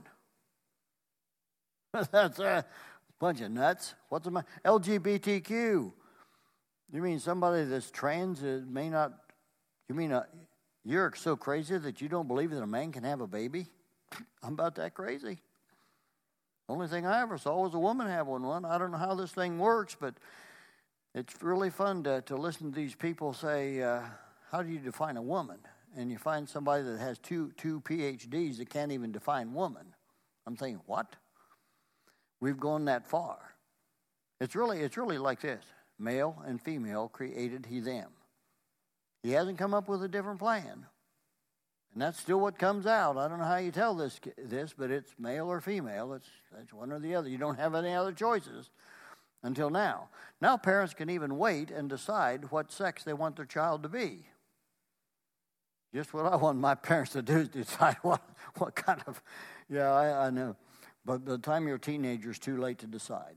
That's a bunch of nuts. What's the matter? LGBTQ. You mean somebody that's trans may not, you're so crazy that you don't believe that a man can have a baby? I'm about that crazy. Only thing I ever saw was a woman have one. I don't know how this thing works, but it's really fun to listen to these people say, how do you define a woman? And you find somebody that has two PhDs that can't even define woman. I'm thinking, what? We've gone that far. It's really like this. Male and female created he them. He hasn't come up with a different plan. And that's still what comes out. I don't know how you tell this, but it's male or female. That's one or the other. You don't have any other choices until now. Now parents can even wait and decide what sex they want their child to be. Just what I want my parents to do is decide what kind of, I know. But by the time you're a teenager, it's too late to decide.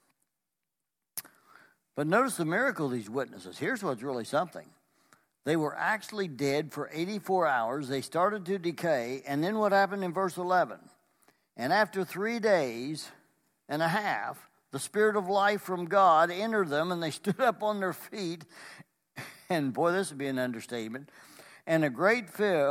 But notice the miracle of these witnesses. Here's what's really something. They were actually dead for 84 hours. They started to decay. And then what happened in verse 11? And after 3 days and a half, the Spirit of life from God entered them, and they stood up on their feet. And boy, this would be an understatement. And a great fear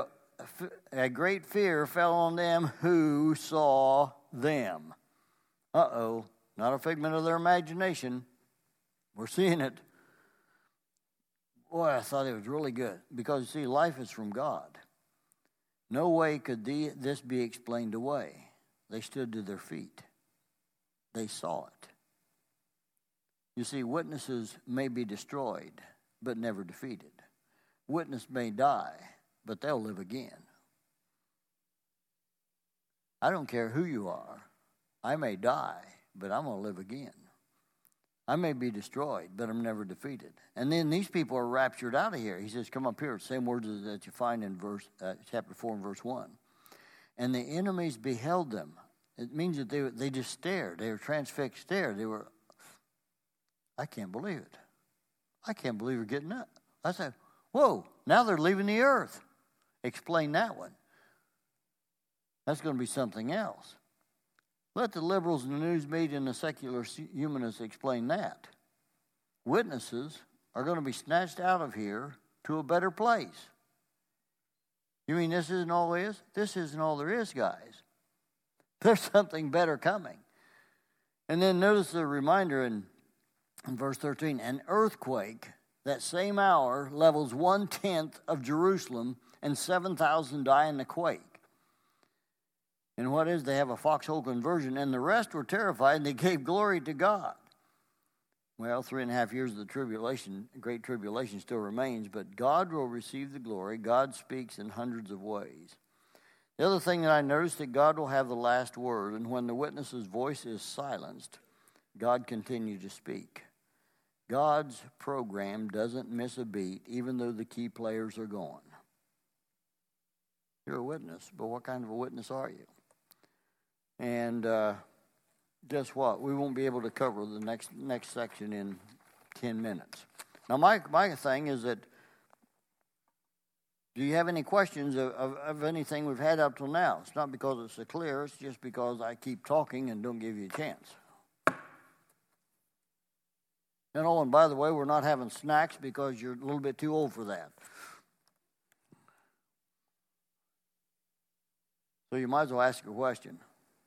fell on them who saw them. Uh-oh, not a figment of their imagination. We're seeing it. Boy, I thought it was really good. Because, you see, life is from God. No way could this be explained away. They stood to their feet. They saw it. You see, witnesses may be destroyed, but never defeated. Witness may die, but they'll live again. I don't care who you are. I may die, but I'm going to live again. I may be destroyed, but I'm never defeated. And then these people are raptured out of here. He says, come up here. Same words that you find in chapter 4 and verse 1. And the enemies beheld them. It means that they just stared. They were transfixed stare. They were, I can't believe it. I can't believe we're getting up. I said, whoa, now they're leaving the earth. Explain that one. That's going to be something else. Let the liberals in the news media and the secular humanists explain that. Witnesses are going to be snatched out of here to a better place. You mean this isn't all there is? This isn't all there is, guys. There's something better coming. And then notice the reminder in verse 13. An earthquake that same hour levels 1/10 of Jerusalem, and 7,000 die in the quake. And what is, they have a foxhole conversion, and the rest were terrified, and they gave glory to God. Well, 3.5 years of the tribulation, great tribulation still remains, but God will receive the glory. God speaks in hundreds of ways. The other thing that I noticed, that God will have the last word, and when the witness's voice is silenced, God continues to speak. God's program doesn't miss a beat, even though the key players are gone. You're a witness, but what kind of a witness are you? And guess what? We won't be able to cover the next section in 10 minutes. Now, my thing is that, do you have any questions of anything we've had up till now? It's not because it's so clear. It's just because I keep talking and don't give you a chance. And by the way, we're not having snacks because you're a little bit too old for that. So you might as well ask a question.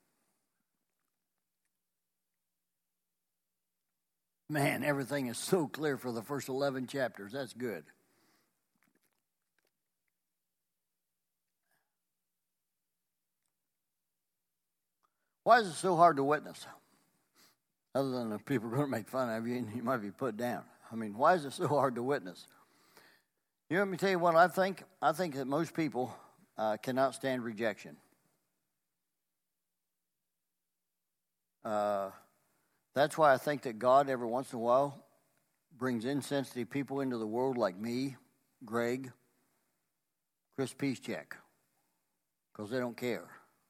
Man, everything is so clear for the first 11 chapters. That's good. Why is it so hard to witness? Other than the people are going to make fun of you and you might be put down. I mean, why is it so hard to witness? You know, let me tell you what I think. I think that most people cannot stand rejection. That's why I think that God every once in a while brings insensitive people into the world like me, Greg, Chris Peacecheck, because they don't care.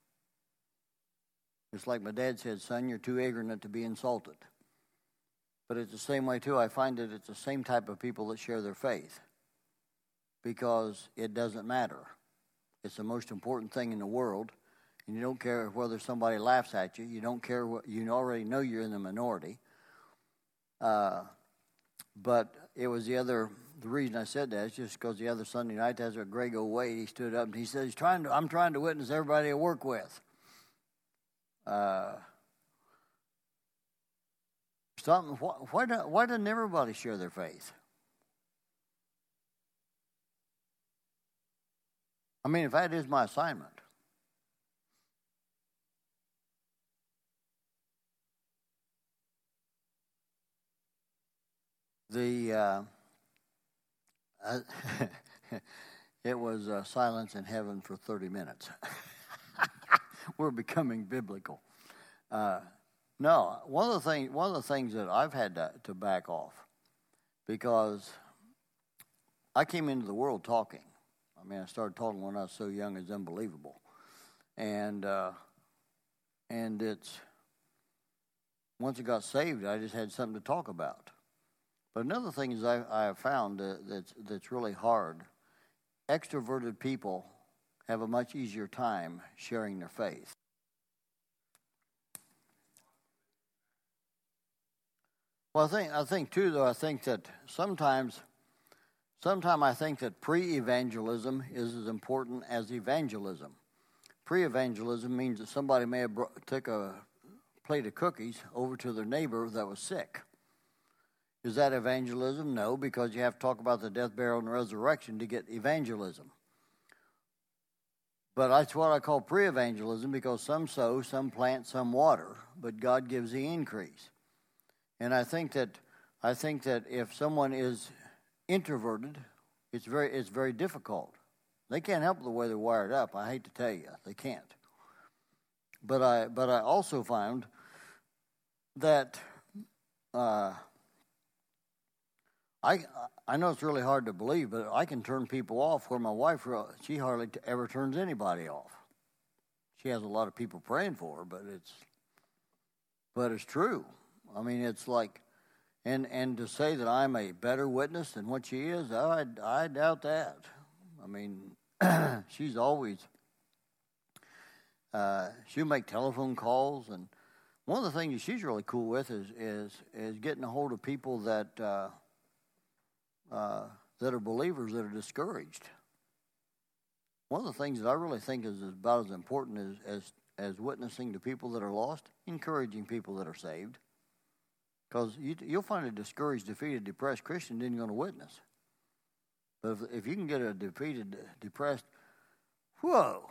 It's like my dad said, son, you're too ignorant to be insulted. But it's the same way, too. I find that it's the same type of people that share their faith because it doesn't matter. It's the most important thing in the world, and you don't care whether somebody laughs at you. You don't care. You already know you're in the minority. But it was the reason I said that is just because the other Sunday night, as Greg O'Wade, he stood up and he said, I'm trying to witness everybody I work with. Why doesn't everybody share their faith? I mean, if that is my assignment. It was silence in heaven for 30 minutes. We're becoming biblical. No, one of the things that I've had to back off, because I came into the world talking. I mean, I started talking when I was so young, it's unbelievable, and it's once I got saved, I just had something to talk about. But another thing is I have found that's really hard. Extroverted people have a much easier time sharing their faith. Well, I think too, though. I think that sometimes I think that pre-evangelism is as important as evangelism. Pre-evangelism means that somebody may have took a plate of cookies over to their neighbor that was sick. Is that evangelism? No, because you have to talk about the death, burial, and resurrection to get evangelism. But that's what I call pre-evangelism, because some sow, some plant, some water, but God gives the increase. And I think that if someone is introverted, it's very difficult. They can't help the way they're wired up. I hate to tell you, they can't. But I also found that I know it's really hard to believe, but I can turn people off where my wife, she hardly ever turns anybody off. She has a lot of people praying for her, but it's true. I mean, it's like, and to say that I'm a better witness than what she is, I doubt that. I mean, she's always, she'll make telephone calls, and one of the things that she's really cool with is getting a hold of people that are believers that are discouraged. One of the things that I really think is about as important as witnessing to people that are lost, encouraging people that are saved. Because you'll find a discouraged, defeated, depressed Christian isn't going to witness. But if you can get a defeated, depressed, whoa.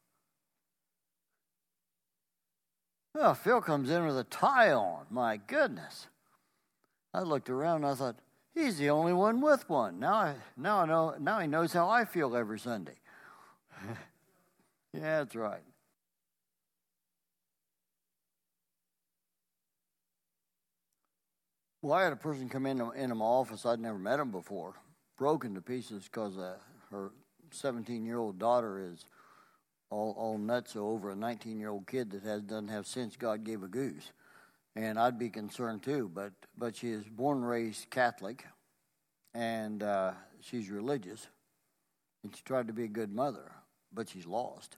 Well, Phil comes in with a tie on. My goodness. I looked around and I thought, he's the only one with one. Now I know. Now he knows how I feel every Sunday. Yeah, that's right. Well, I had a person come into my office. I'd never met him before, broken to pieces because her 17-year-old daughter is all nuts over a 19-year-old kid that doesn't have sense God gave a goose. And I'd be concerned too, but she is born and raised Catholic, and she's religious, and she tried to be a good mother, but she's lost.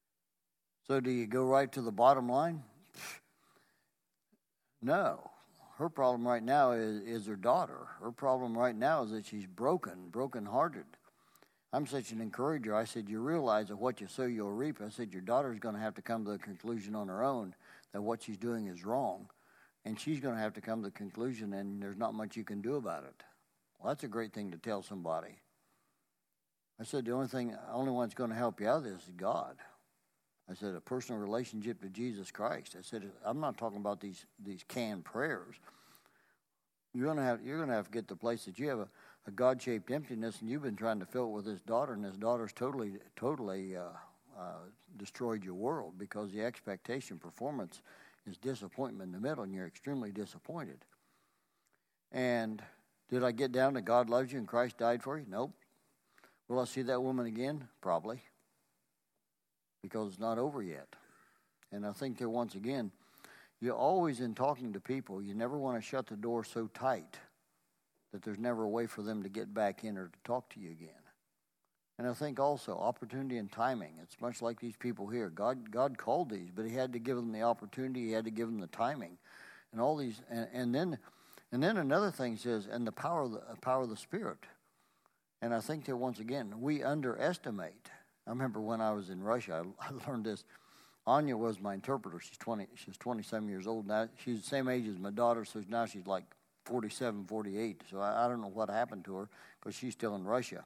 So do you go right to the bottom line? No. her problem right now is her daughter. Her problem right now is that she's brokenhearted. I'm such an encourager. I said, you realize that what you sow, you'll reap. I said, your daughter's going to have to come to the conclusion on her own that what she's doing is wrong. And she's going to have to come to the conclusion, and there's not much you can do about it. Well, that's a great thing to tell somebody. I said, the only one that's going to help you out of this is God. I said, a personal relationship to Jesus Christ. I said, I'm not talking about these canned prayers. You're going to have to get to the place that you have a God-shaped emptiness, and you've been trying to fill it with this daughter, and this daughter's totally destroyed your world because the expectation performance is disappointment in the middle, and you're extremely disappointed. And did I get down to God loves you and Christ died for you? Nope. Will I see that woman again? Probably. Because it's not over yet. And I think that once again, you're always in talking to people, you never want to shut the door so tight that there's never a way for them to get back in or to talk to you again. And I think also opportunity and timing. It's much like these people here. God called these, but he had to give them the opportunity, he had to give them the timing. And all these and then another thing says, and the power of the Spirit. And I think that once again, we underestimate. I remember when I was in Russia, I learned this. Anya was my interpreter. She's 27 years old now. She's the same age as my daughter, so now she's like 47, 48. So I don't know what happened to her because she's still in Russia.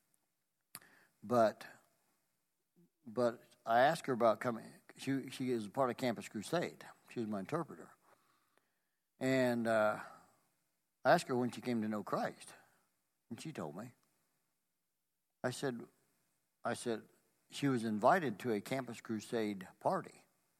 But I asked her about coming. She is a part of Campus Crusade. She was my interpreter. And I asked her when she came to know Christ. And she told me. I said, she was invited to a Campus Crusade party.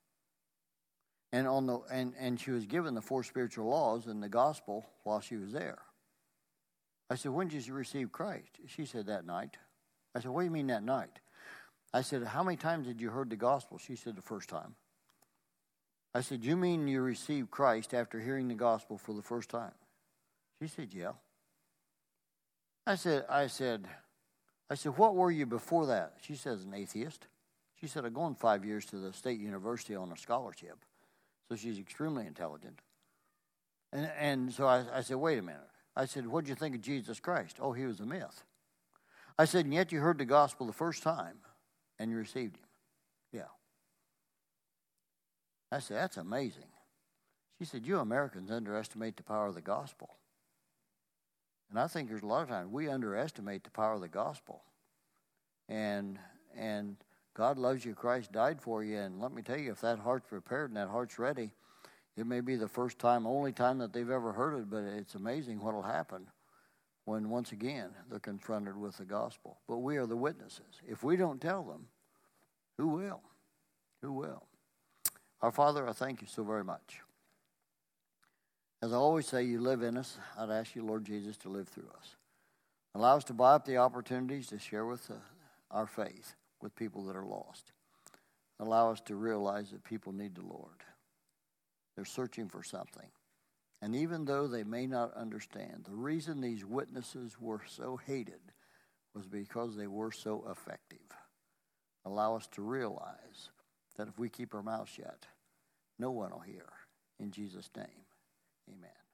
And she was given the 4 spiritual laws and the gospel while she was there. I said, when did you receive Christ? She said, that night. I said, what do you mean that night? I said, how many times did you heard the gospel? She said, the first time. I said, you mean you received Christ after hearing the gospel for the first time? She said, yeah. I said, what were you before that? She says, an atheist. She said, I'm going 5 years to the state university on a scholarship. So she's extremely intelligent. And so I said, wait a minute. I said, what did you think of Jesus Christ? Oh, he was a myth. I said, and yet you heard the gospel the first time and you received him. Yeah. I said, that's amazing. She said, you Americans underestimate the power of the gospel. And I think there's a lot of times we underestimate the power of the gospel. And God loves you, Christ died for you. And let me tell you, if that heart's prepared and that heart's ready, it may be the first time, only time that they've ever heard it, but it's amazing what will happen when, once again, they're confronted with the gospel. But we are the witnesses. If we don't tell them, who will? Who will? Our Father, I thank you so very much. As I always say, you live in us. I'd ask you, Lord Jesus, to live through us. Allow us to buy up the opportunities to share with our faith with people that are lost. Allow us to realize that people need the Lord. They're searching for something. And even though they may not understand, the reason these witnesses were so hated was because they were so effective. Allow us to realize that if we keep our mouth shut, no one will hear. In Jesus' name, amen.